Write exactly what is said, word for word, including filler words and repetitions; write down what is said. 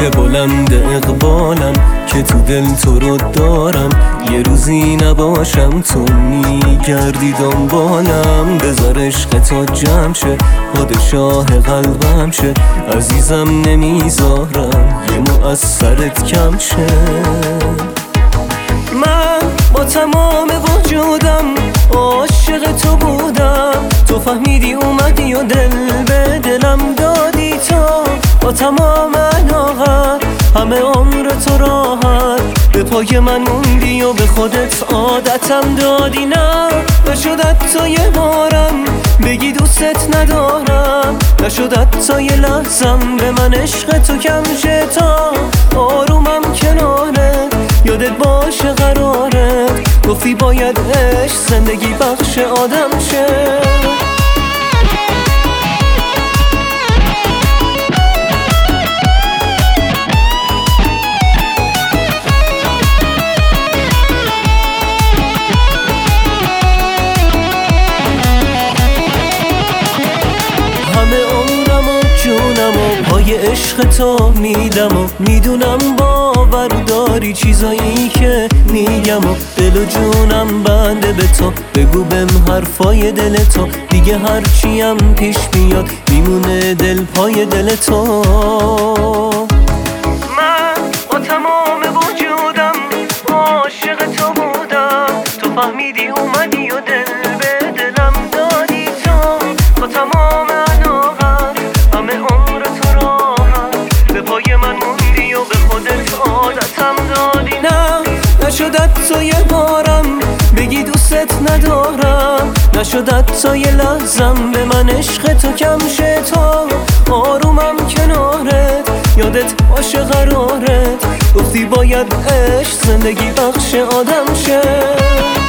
چه بلند اقبالم که تو دل تو رو دارم. یه روزی نباشم تو میگردی دنبالم. بذار عشق تو جمع شه، پادشاه قلبم شه. عزیزم نمیذارم یه مو از سرت کم شه. من با تمام وجودم عاشق تو بودم. تو فهمیدی اومدی و دل به دلم دادی. تو با تمام علاقت همه عمر تو راحت به پای من موندی و به خودت عادتم دادی. نه نشدت تا یه بارم بگی دوستت ندارم. نشدت تا یه لحظم به من عشق تو کم شه. تا آرومم کنارت یادت باشه قرارت. گفتی باید عشق زندگی بخش آدم شه. جونم و پای عشق تو میدم و میدونم باور داری چیزایی که میگم و دل و جونم بنده به تو. بگو بهم حرفای دل تو دیگه، هرچیم پیش بیاد میمونه دل پای دل تو. من با تمام وجودم عاشق تو بودم. تو فهمیدی اومدی و دل به دلم دادی. تو با تمام همه عمر تو راحت به پای من موندی و به خودت عادتم دادی. نه نشدت تا یه بارم بگی دوستت ندارم. نشدت تا یه لحظم به من عشق تو کم شه. تا آرومم کنارت یادت باشه قرارت. گفتی باید عشق زندگی بخش آدم شه.